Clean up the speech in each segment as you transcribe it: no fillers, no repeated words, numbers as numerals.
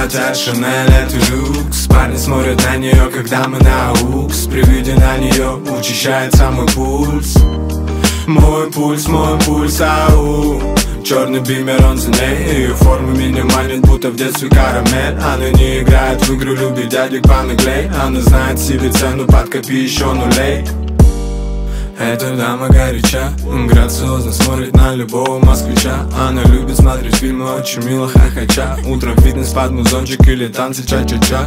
платят Шанель, это люкс. Парни смотрят на нее, когда мы на укс. При виде на нее учащается мой пульс. Мой пульс, ау. Черный бимер, он за ней. Ее форма меня манит, будто в детстве карамель. Она не играет в игру, любит дядек понаглей. Она знает себе цену, подкопи еще нулей. Эта дама горяча, грациозно смотрит на любого москвича. Она любит смотреть фильмы, очень мило хохоча. Утром фитнес под музончик или танцы ча-ча-ча.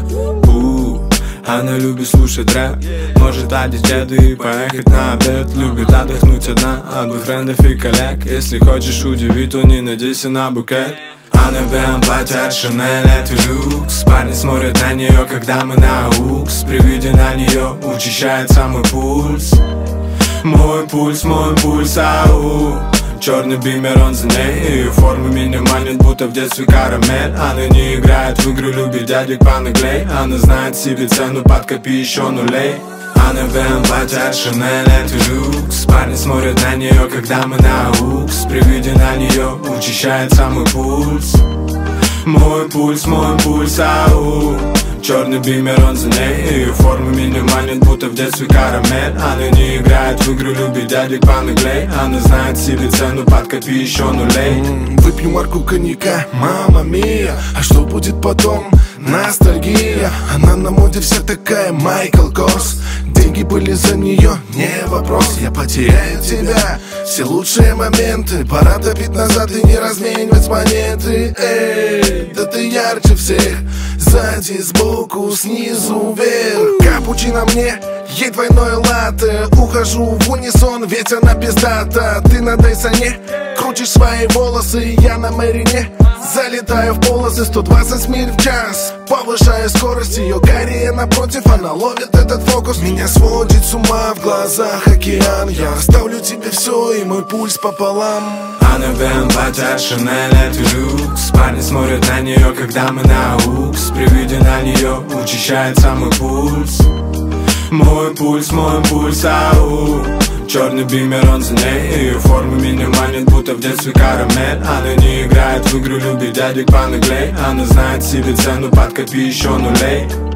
Она любит слушать рэп, может одеть деда и поехать на обед. Любит отдохнуть одна от бэкфрендов и коллег. Если хочешь удивить, то не надейся на букет. Она в белом платье от Шанель, это люкс. Парни смотрят на нее, когда мы на укс. При виде на нее учащается мой пульс. Мой пульс, ау. Черный бимер, он за ней. Ее форма меня манит, будто в детстве карамель. Она не играет в игру, любит дядек понаглей. Она знает себе цену, подкопи еще нулей. Она в белом платье от Шанель, это люкс. Парни смотрят на нее, когда мы на укс. При виде на нее учащается мой пульс. Мой пульс, ау. Черный бимер, он за ней. Ее форма меня манит, будто в детстве карамель. Она не играет в игру, любит дядек понаглей. Она знает себе цену, подкопи еще нулей. Выпью марку коньяка, мама мия. А что будет потом? Ностальгия. Она на моде вся такая Майкл Корс. Деньги были за нее, не вопрос. Я потеряю тебя, все лучшие моменты. Пора топить назад и не разменивать монеты. Эй, да ты ярче всех. Сзади, сбоку, снизу, вверх. Капучино мне, ей двойное латте. Ухожу в унисон, ведь она пиздата. Ты на Дайсоне, крутишь свои волосы. Я на Мэрине, залетаю в полосы. 120 миль в час, повышаю скорость. Ее Корея напротив, она ловит этот фокус. Меня сводит с ума, в глазах океан. Я оставлю тебе все и мой пульс пополам. Она в белом платье от Шанель, это люкс. Парни смотрят на нее, когда мы на укс. При виде на нее учащается мой пульс. Мой пульс, ау. Черный бимер, он за ней. Ее форма меня манит, будто в детстве карамель. Она не играет в игру, любит дядек понаглей. Она знает себе цену, подкопи еще нулей.